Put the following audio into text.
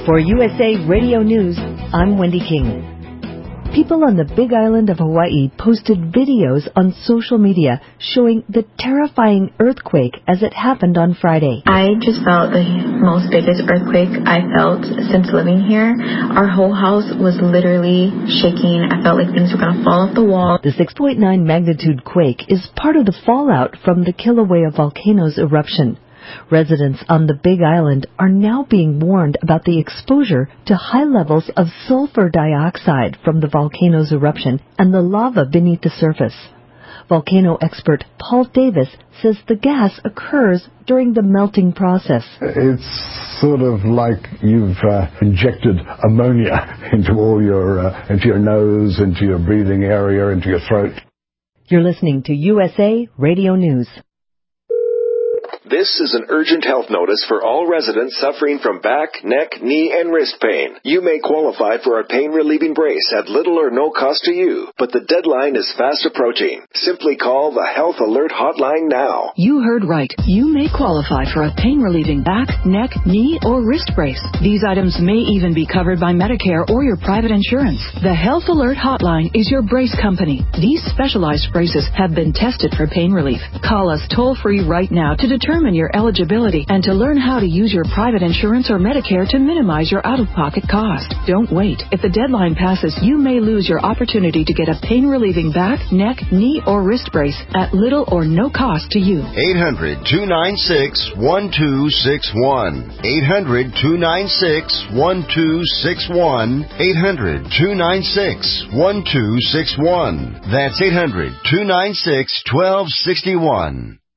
For USA Radio News, I'm Wendy King. People on the Big Island of Hawaii posted videos on social media showing the terrifying earthquake as it happened on Friday. I just felt the most biggest earthquake I felt since living here. Our whole house was literally shaking. I felt like things were going to fall off the wall. The 6.9 magnitude quake is part of the fallout from the Kilauea volcano's eruption. Residents on the Big Island are now being warned about the exposure to high levels of sulfur dioxide from the volcano's eruption and the lava beneath the surface. Volcano expert Paul Davis says the gas occurs during the melting process. It's sort of like you've injected ammonia into into your nose, into your breathing area, into your throat. You're listening to USA Radio News. This is an urgent health notice for all residents suffering from back, neck, knee, and wrist pain. You may qualify for a pain-relieving brace at little or no cost to you, but the deadline is fast approaching. Simply call the Health Alert Hotline now. You heard right. You may qualify for a pain-relieving back, neck, knee, or wrist brace. These items may even be covered by Medicare or your private insurance. The Health Alert Hotline is your brace company. These specialized braces have been tested for pain relief. Call us toll-free right now to determine your eligibility and to learn how to use your private insurance or Medicare to minimize your out-of-pocket cost. Don't wait. If the deadline passes, you may lose your opportunity to get a pain-relieving back, neck, knee, or wrist brace at little or no cost to you. 800-296-1261. 800-296-1261. 800-296-1261. That's 800-296-1261.